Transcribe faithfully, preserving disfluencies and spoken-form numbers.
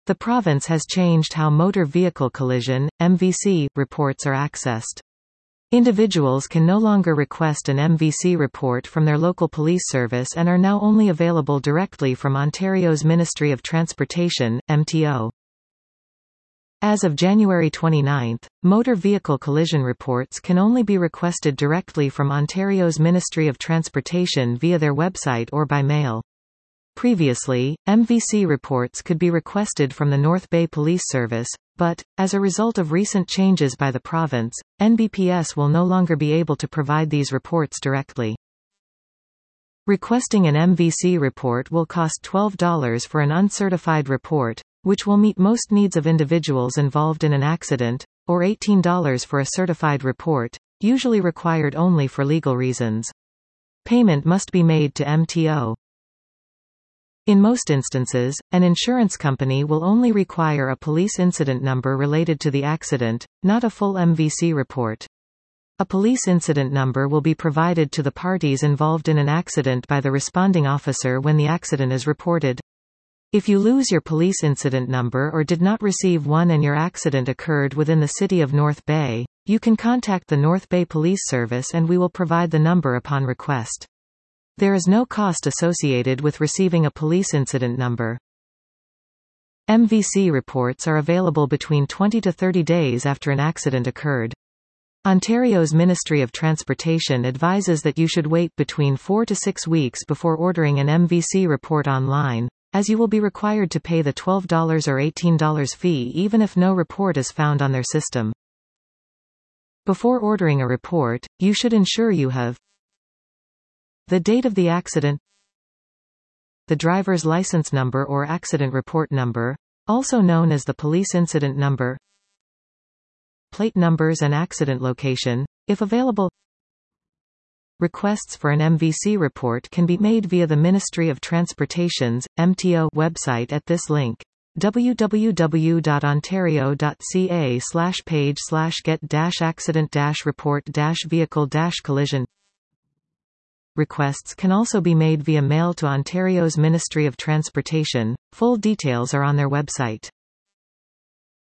The province has changed how motor vehicle collision (M V C) reports are accessed. Individuals can no longer request an M V C report from their local police service and are now only available directly from Ontario's Ministry of Transportation, M T O. As of January twenty-ninth, motor vehicle collision reports can only be requested directly from Ontario's Ministry of Transportation via their website or by mail. Previously, M V C reports could be requested from the North Bay Police Service, but, as a result of recent changes by the province, N B P S will no longer be able to provide these reports directly. Requesting an M V C report will cost twelve dollars for an uncertified report, which will meet most needs of individuals involved in an accident, or eighteen dollars for a certified report, usually required only for legal reasons. Payment must be made to M T O. In most instances, an insurance company will only require a police incident number related to the accident, not a full M V C report. A police incident number will be provided to the parties involved in an accident by the responding officer when the accident is reported. If you lose your police incident number or did not receive one and your accident occurred within the city of North Bay, you can contact the North Bay Police Service and we will provide the number upon request. There is no cost associated with receiving a police incident number. M V C reports are available between twenty to thirty days after an accident occurred. Ontario's Ministry of Transportation advises that you should wait between four to six weeks before ordering an M V C report online, as you will be required to pay the twelve dollars or eighteen dollars fee even if no report is found on their system. Before ordering a report, you should ensure you have the date of the accident, the driver's license number or accident report number, also known as the police incident number, plate numbers and accident location, if available. Requests for an M V C report can be made via the Ministry of Transportation's, M T O, website at this link: w w w dot ontario dot c a slash page slash get dash accident dash report dash vehicle dash collision. Requests can also be made via mail to Ontario's Ministry of Transportation. Full details are on their website.